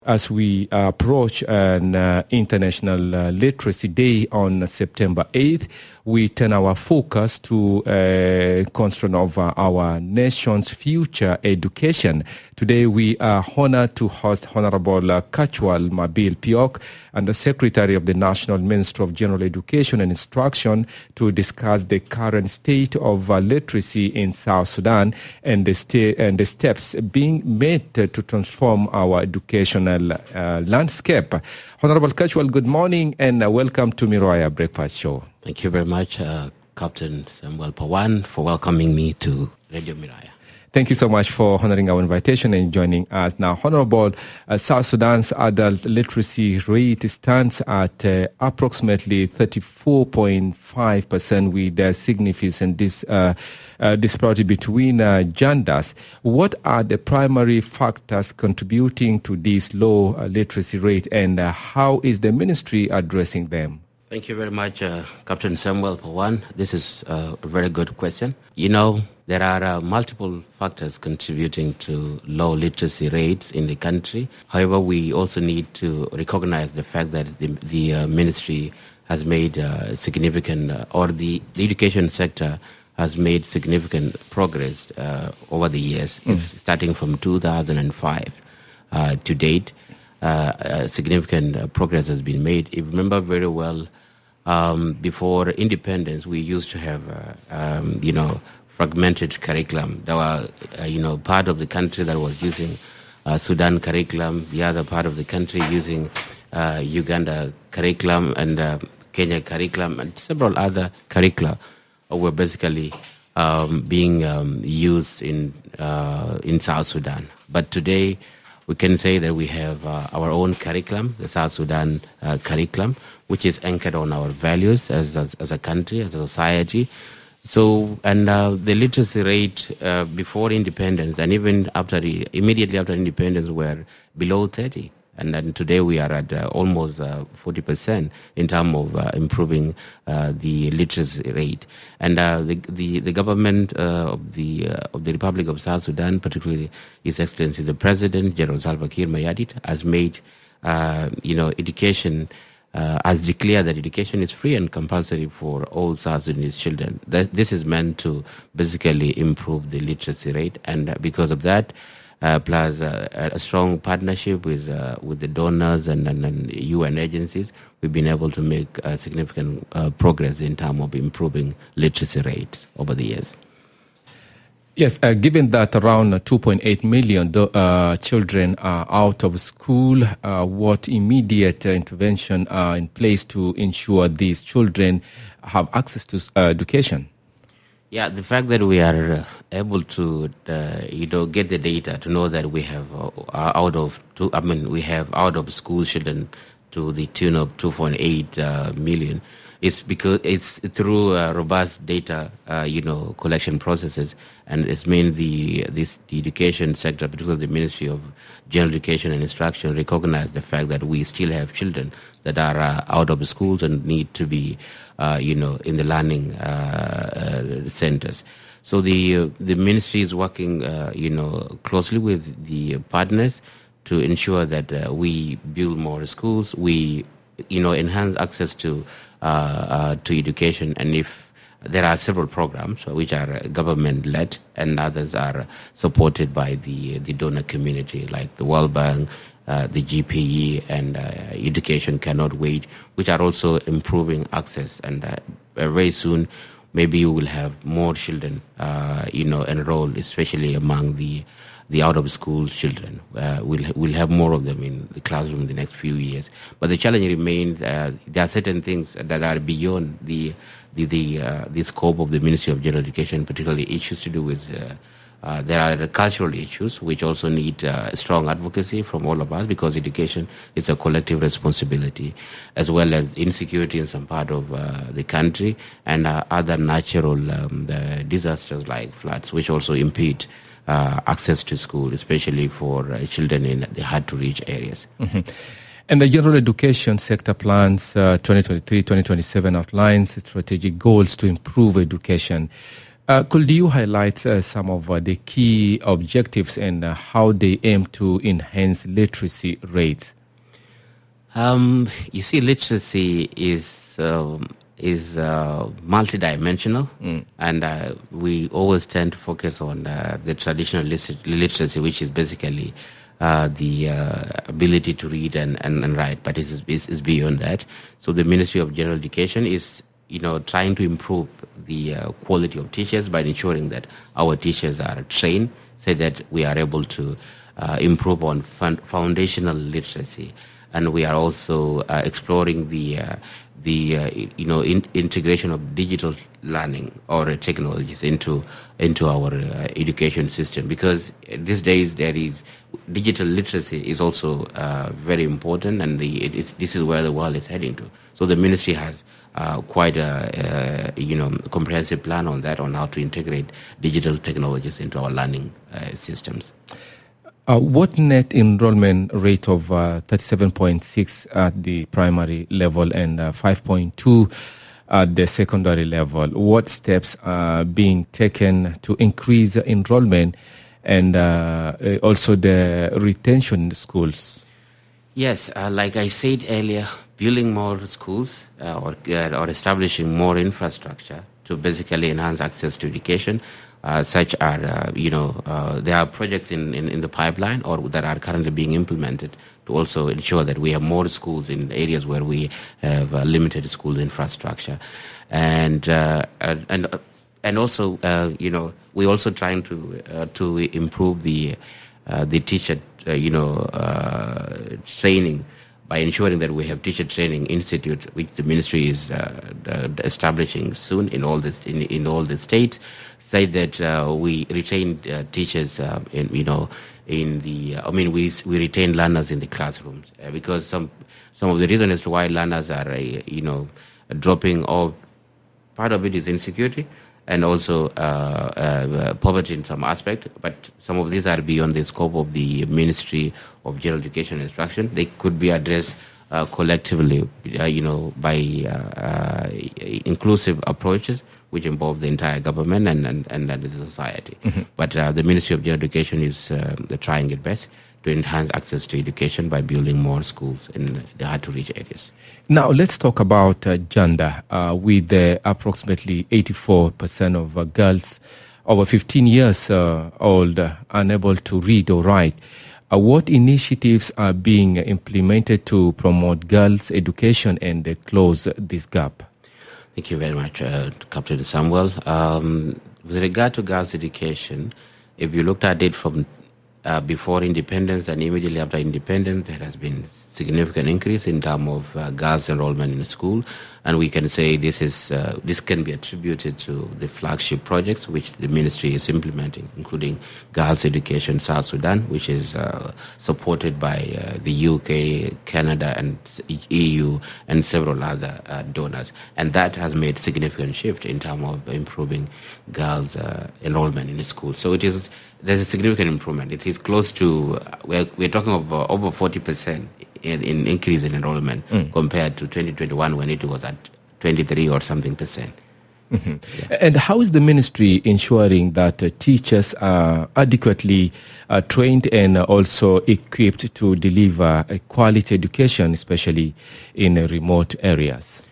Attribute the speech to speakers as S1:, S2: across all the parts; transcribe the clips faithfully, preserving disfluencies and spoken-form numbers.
S1: As we approach an uh, International uh, Literacy Day on September eighth, we turn our focus to a uh, concern of uh, our nation's future education. Today, we are honored to host Honorable uh, Kachwal Mabil Piok and the Secretary of the National Ministry of General Education and Instruction to discuss the current state of uh, literacy in South Sudan and the, sta- and the steps being made to transform our educational Uh, landscape. Honorable Kachwal, good morning and uh, welcome to Miroya Breakfast Show.
S2: Thank you very much, uh, Captain Samuel Pawan, for welcoming me to Radio Miroya.
S1: Thank you so much for honoring our invitation and joining us. Now, Honorable, uh, South Sudan's adult literacy rate stands at uh, approximately thirty-four point five percent with a significant dis, uh, uh, disparity between uh, genders. What are the primary factors contributing to this low uh, literacy rate, and uh, how is the ministry addressing them?
S2: Thank you very much, uh, Captain Samuel Pawan. This is uh, a very good question. You know, there are uh, multiple factors contributing to low literacy rates in the country. However, we also need to recognize the fact that the, the uh, ministry has made uh, significant, uh, or the, the education sector has made significant progress uh, over the years, mm. if, starting from two thousand five uh, to date. Uh, uh, significant uh, progress has been made. If you remember very well, um, before independence, we used to have, uh, um, you know, fragmented curriculum. There were, uh, you know, part of the country that was using uh, Sudan curriculum, the other part of the country using uh, Uganda curriculum and uh, Kenya curriculum, and several other curricula were basically um, being um, used in uh, in South Sudan. But today, we can say that we have uh, our own curriculum, the South Sudan uh, curriculum, which is anchored on our values as, as as a country, as a society. So, and uh, the literacy rate uh, before independence and even after the, immediately after independence were below thirty. And then today we are at uh, almost uh, forty percent in terms of uh, improving uh, the literacy rate. And uh, the, the the government uh, of the uh, of the Republic of South Sudan, particularly His Excellency the President, General Salva Kiir Mayardit, has made uh, you know education. Uh, has declared that education is free and compulsory for all South Sudanese children. That, this is meant to basically improve the literacy rate, and uh, because of that, uh, plus uh, a strong partnership with uh, with the donors and, and, and U N agencies, we've been able to make uh, significant uh, progress in terms of improving literacy rate over the years.
S1: Yes, uh, given that around two point eight million uh, children are out of school, uh, what immediate uh, intervention are in place to ensure these children have access to uh, education?
S2: Yeah, the fact that we are uh, able to, uh, you know, get the data to know that we have uh, out of, two, I mean, we have out of school children to the tune of two point eight uh, million. It's because it's through uh, robust data, uh, you know, collection processes, and it's mainly the this the education sector, particularly the Ministry of General Education and Instruction, recognize the fact that we still have children that are uh, out of schools and need to be, uh, you know, in the learning uh, uh, centers. So the uh, the ministry is working, uh, you know, closely with the partners to ensure that uh, we build more schools, we, you know, enhance access to. Uh, uh, to education, and if there are several programs which are government-led and others are supported by the the donor community, like the World Bank, uh, the G P E, and uh, Education Cannot Wait, which are also improving access. And uh, very soon, maybe we will have more children, uh, you know, enrolled, especially among the the out-of-school children. Uh, we'll, we'll have more of them in the classroom in the next few years. But the challenge remains, uh, there are certain things that are beyond the the the, uh, the scope of the Ministry of General Education, particularly issues to do with, uh, uh, there are cultural issues which also need uh, strong advocacy from all of us, because education is a collective responsibility, as well as insecurity in some part of uh, the country, and uh, other natural um, the disasters like floods, which also impede Uh, access to school, especially for uh, children in the hard-to-reach areas.
S1: Mm-hmm. And the general education sector plans uh, twenty twenty-three to twenty twenty-seven outlines strategic goals to improve education. Uh, could you highlight uh, some of uh, the key objectives and uh, how they aim to enhance literacy rates?
S2: Um, you see, literacy is um, is uh, multidimensional, mm. and uh, we always tend to focus on uh, the traditional literacy, which is basically uh, the uh, ability to read and, and, and write, but it is, is, is beyond that. So the Ministry of General Education is, you know, trying to improve the uh, quality of teachers by ensuring that our teachers are trained so that we are able to uh, improve on fun- foundational literacy. And we are also uh, exploring the uh, the uh, you know in, integration of digital learning or technologies into into our uh, education system, because these days there is digital literacy is also uh, very important, and the, it, it, this is where the world is heading to. So the ministry has uh, quite a uh, you know comprehensive plan on that, on how to integrate digital technologies into our learning uh, systems.
S1: Uh, what net enrollment rate of uh, thirty-seven point six at the primary level and uh, five point two at the secondary level? What steps are being taken to increase enrollment and uh, also the retention in the schools?
S2: Yes, uh, like I said earlier, building more schools uh, or, uh, or establishing more infrastructure to basically enhance access to education. Uh, such are, uh, you know, uh, there are projects in, in, in the pipeline or that are currently being implemented to also ensure that we have more schools in areas where we have uh, limited school infrastructure. And uh, and and also, uh, you know, we're also trying to uh, to improve the uh, the teacher, uh, you know, uh, training by ensuring that we have teacher training institute, which the ministry is uh, establishing soon in all this in, in all the states. Say that uh, we retain uh, teachers, uh, in, you know, in the. Uh, I mean, we we retain learners in the classrooms uh, because some some of the reason as to why learners are, uh, you know, dropping off. Part of it is insecurity and also uh, uh, poverty in some aspect. But some of these are beyond the scope of the Ministry of General Education and Instruction. They could be addressed uh, collectively, uh, you know, by uh, uh, inclusive approaches, which involve the entire government and, and, and the society. Mm-hmm. But uh, the Ministry of General Education is uh, trying its best to enhance access to education by building more schools in the hard-to-reach areas.
S1: Now, let's talk about uh, gender. Uh, with uh, approximately eighty-four percent of uh, girls over fifteen years uh, old uh, unable to read or write, uh, what initiatives are being implemented to promote girls' education and uh, close this gap?
S2: Thank you very much, uh, Captain Samuel. Um, with regard to girls' education, if you looked at it from uh, before independence and immediately after independence, there has been significant increase in terms of uh, girls' enrollment in school, and we can say this is uh, this can be attributed to the flagship projects which the ministry is implementing, including Girls' Education South Sudan, which is uh, supported by uh, the U K, Canada, and E U, and several other uh, donors, and that has made significant shift in terms of improving girls' uh, enrollment in the school. So it is there's a significant improvement. It is close to uh, we're we're talking of uh, over forty percent. In, in increase in enrollment mm. compared to twenty twenty-one when it was at twenty-three or something percent.
S1: Mm-hmm. Yeah. And how is the ministry ensuring that uh, teachers are adequately uh, trained and also equipped to deliver a quality education, especially in uh, remote areas?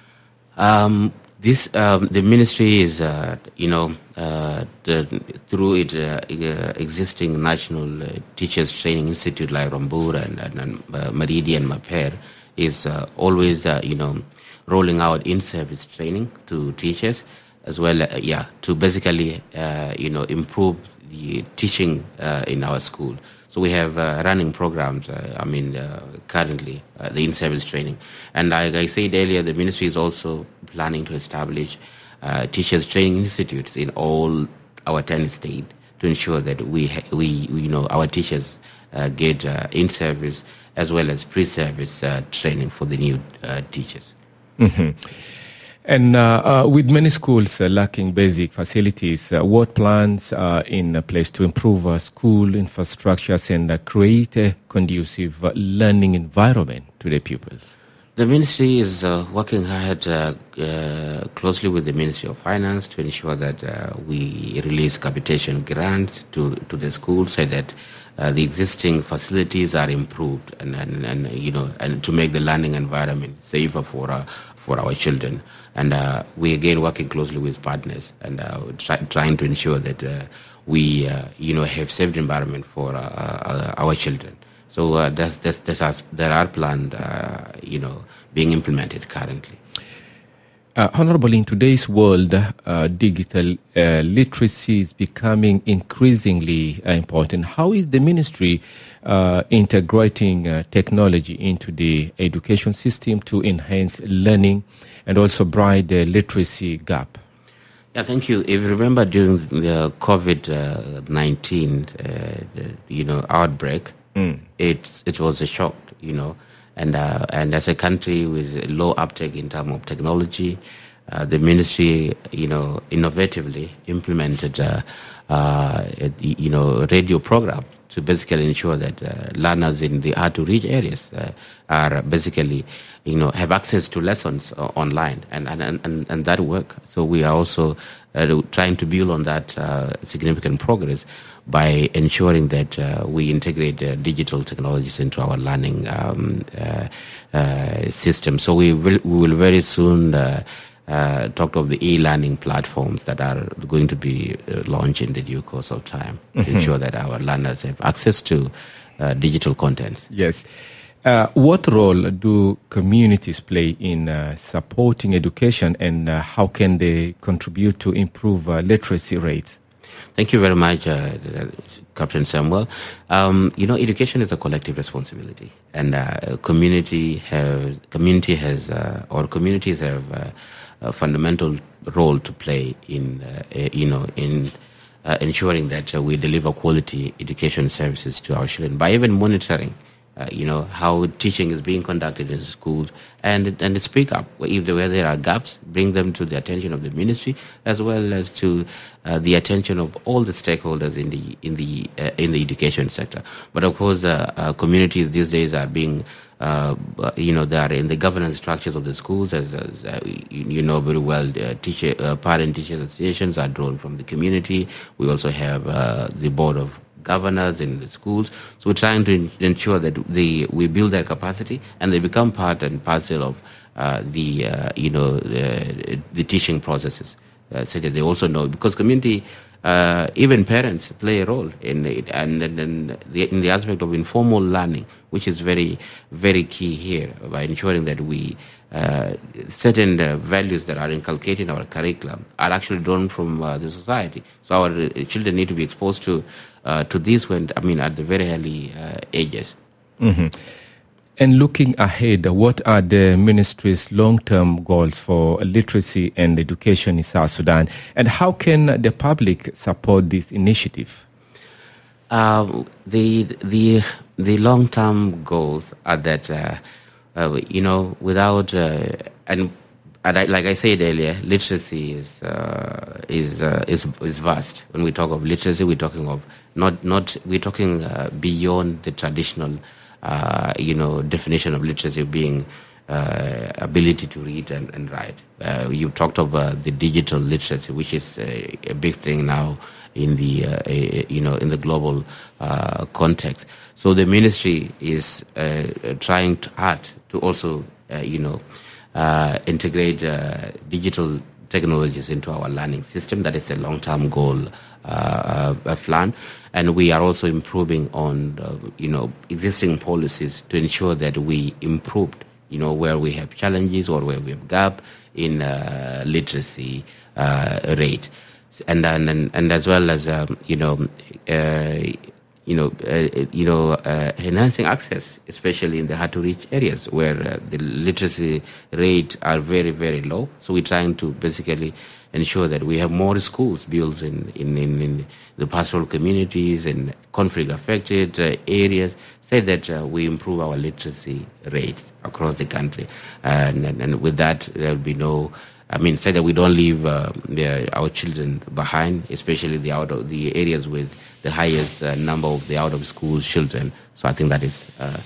S2: Um, this um, the ministry is, uh, you know, uh, the, through its uh, uh, existing national uh, teachers training institute like Rambur and, and, and uh, Maridi and Maper is uh, always, uh, you know, rolling out in-service training to teachers as well, uh, yeah, to basically, uh, you know, improve the teaching uh, in our school. So we have uh, running programs, uh, I mean, uh, currently, uh, the in-service training. And like I said earlier, the ministry is also planning to establish uh, teachers training institutes in all our ten states to ensure that we, ha- we you know, our teachers uh, get uh, in-service as well as pre-service uh, training for the new uh, teachers.
S1: Mm-hmm. And uh, uh, with many schools uh, lacking basic facilities, uh, what plans are in place to improve uh, school infrastructures and uh, create a conducive uh, learning environment to the pupils?
S2: The ministry is uh, working hard uh, uh, closely with the Ministry of Finance to ensure that uh, we release capitation grants to, to the schools so that uh, the existing facilities are improved and, and, and you know and to make the learning environment safer for uh, for our children. And uh, we again working closely with partners and uh, try, trying to ensure that uh, we uh, you know have safe environment for uh, uh, our children. So uh, that's, that's, that's our, there are planned, uh, you know, being implemented currently.
S1: Uh, Honorable, in today's world, uh, digital uh, literacy is becoming increasingly uh, important. How is the ministry uh, integrating uh, technology into the education system to enhance learning and also bridge the literacy gap?
S2: Yeah, thank you. If you remember during the COVID nineteen, uh, the, you know, outbreak, Mm. It it was a shock, you know, and uh, and as a country with low uptake in terms of technology, uh, the ministry, you know, innovatively implemented, uh, uh, you know, radio program to basically ensure that uh, learners in the hard to reach areas uh, are basically, you know, have access to lessons uh, online, and, and and and that work. So we are also uh, trying to build on that uh, significant progress by ensuring that uh, we integrate uh, digital technologies into our learning um, uh, uh, system. So we will, we will very soon uh, uh, talk of the e-learning platforms that are going to be uh, launched in the due course of time mm-hmm. to ensure that our learners have access to uh, digital content.
S1: Yes. Uh, what role do communities play in uh, supporting education, and uh, how can they contribute to improve uh, literacy rates?
S2: Thank you very much, uh, Captain Samuel. Um, you know, education is a collective responsibility, and uh, community has community has uh, or communities have uh, a fundamental role to play in uh, you know in uh, ensuring that uh, we deliver quality education services to our children by even monitoring. Uh, you know, how teaching is being conducted in schools, and and speak up if there, where there are gaps, bring them to the attention of the ministry, as well as to uh, the attention of all the stakeholders in the in the uh, in the education sector. But of course, uh, uh, communities these days are being, uh, you know, they are in the governance structures of the schools, as, as uh, you, you know very well. Uh, teacher, uh, parent teacher associations are drawn from the community. We also have uh, the board of governors in the schools. So we're trying to ensure that the we build their capacity and they become part and parcel of uh, the uh, you know the, the teaching processes, uh, such that they also know, because community, uh, even parents play a role in it, and, and, and the, in the aspect of informal learning, which is very very key here, by ensuring that we uh, certain uh, values that are inculcated in our curriculum are actually drawn from uh, the society. So our uh, children need to be exposed to Uh, to this when I mean at the very early uh, ages.
S1: Mm-hmm. And looking ahead, what are the ministry's long-term goals for literacy and education in South Sudan, and how can the public support this initiative?
S2: Uh, the the the long-term goals are that uh, uh, you know without uh, and. And I, like I said earlier, literacy is uh, is, uh, is is vast. When we talk of literacy, we're talking of not not we're talking uh, beyond the traditional, uh, you know, definition of literacy being uh, ability to read and, and write. Uh, you talked about the digital literacy, which is a, a big thing now in the uh, a, you know in the global uh, context. So the ministry is uh, trying to add to also uh, you know. Uh, integrate uh, digital technologies into our learning system. That is a long-term goal uh, uh, plan, and we are also improving on uh, you know existing policies to ensure that we improved you know where we have challenges or where we have gap in uh, literacy uh, rate, and and and as well as um, you know. Uh, You know, uh, you know, uh, enhancing access, especially in the hard-to-reach areas where uh, the literacy rate are very, very low. So we're trying to basically ensure that we have more schools built in in, in, in the pastoral communities and conflict-affected uh, areas, so that uh, we improve our literacy rate across the country. And, and, and with that, there will be no. I mean, say that we don't leave uh, the, our children behind, especially the out of the areas with the highest uh, number of the out of school children. So I think that is uh,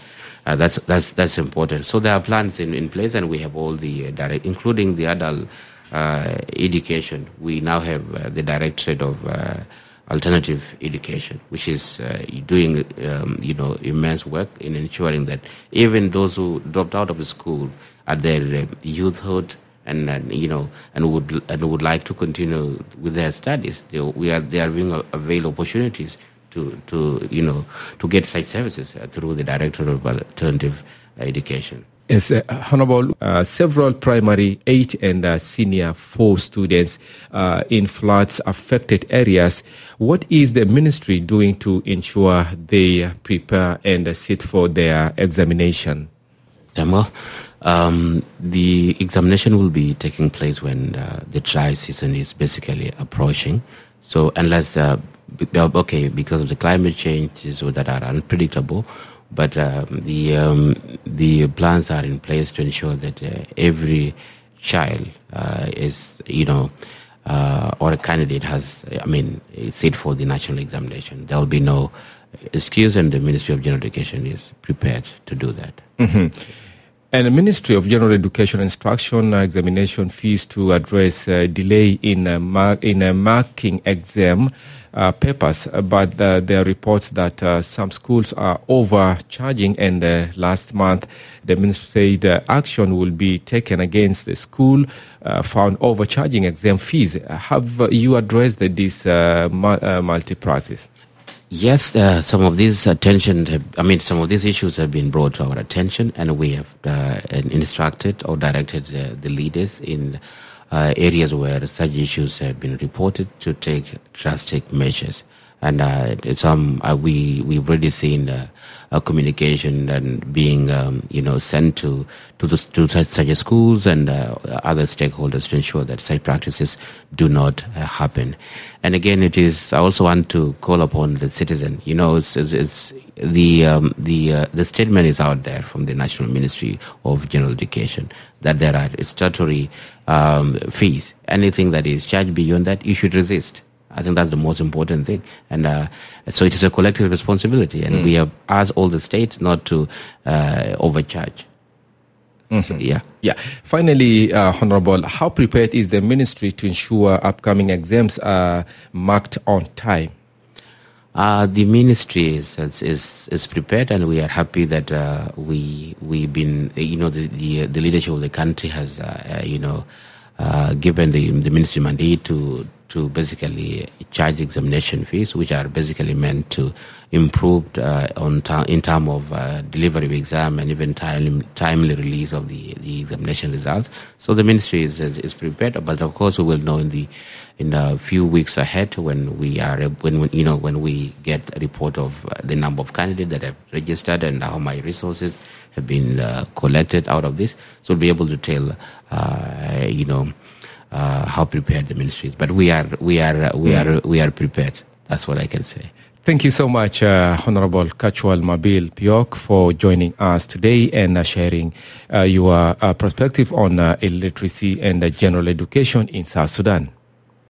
S2: Uh, that's that's that's important. So there are plans in, in place, and we have all the uh, direct, including the adult uh, education. We now have uh, the Directorate of uh, Alternative Education, which is uh, doing um, you know immense work in ensuring that even those who dropped out of the school at their uh, youthhood and, and you know and would and would like to continue with their studies, they, we are they are being available opportunities to to you know to get such services uh, through the Directorate of Alternative Education.
S1: Yes, uh, Honorable, uh, several primary eight and uh, senior four students uh, in floods-affected areas. What is the ministry doing to ensure they prepare and uh, sit for their examination?
S2: Samuel, um, the examination will be taking place when uh, the dry season is basically approaching. So unless, uh, okay, because of the climate changes that are unpredictable, but um, the um, the plans are in place to ensure that uh, every child uh, is, you know, uh, or a candidate has, I mean, is sit for the national examination. There will be no excuse, and the Ministry of General Education is prepared to do that.
S1: Mm-hmm. And the Ministry of General Education Instruction uh, examination fees to address uh, delay in uh, mar- in a marking exam uh, papers, uh, but uh, there are reports that uh, some schools are overcharging, and uh, last month the ministry said uh, action will be taken against the school uh, found overcharging exam fees. Have uh, you addressed this uh, mu- uh, multi-process?
S2: Yes, uh, some of these attention, have, I mean, some of these issues have been brought to our attention, and we have uh, instructed or directed uh, the leaders in uh, areas where such issues have been reported to take drastic measures. And uh, some uh, we we've already seen uh, a communication and being um, you know sent to to the to such, such schools and uh, other stakeholders to ensure that such practices do not uh, happen. And again, it is I also want to call upon the citizen. You know, it's, it's, it's the um, the uh, the statement is out there from the National Ministry of General Education that there are statutory um, fees. Anything that is charged beyond that, you should resist. I think that's the most important thing. And uh, so it is a collective responsibility. And mm. we have asked all the states not to uh, overcharge. Mm-hmm. So, yeah.
S1: Yeah. Finally, uh, Honorable, how prepared is the ministry to ensure upcoming exams are marked on time?
S2: Uh, the ministry is, is is prepared, and we are happy that uh, we we've been, you know, the the, the leadership of the country has, uh, you know, uh, given the the ministry mandate to. to basically charge examination fees, which are basically meant to improve uh, on ta- in terms of uh, delivery of exam and even time- timely release of the, the examination results. So the ministry is, is is prepared, but of course we will know in the in a few weeks ahead when we are when you know when we get a report of uh, the number of candidates that have registered and how my resources have been uh, collected out of this. So we'll be able to tell uh, you know. Uh, how prepared the ministry is, but we are, we are, we mm. are, we are prepared. That's what I can say.
S1: Thank you so much, uh, Honorable Kachwal Mabil Piok, for joining us today and uh, sharing uh, your uh, perspective on uh, illiteracy and uh, general education in South Sudan.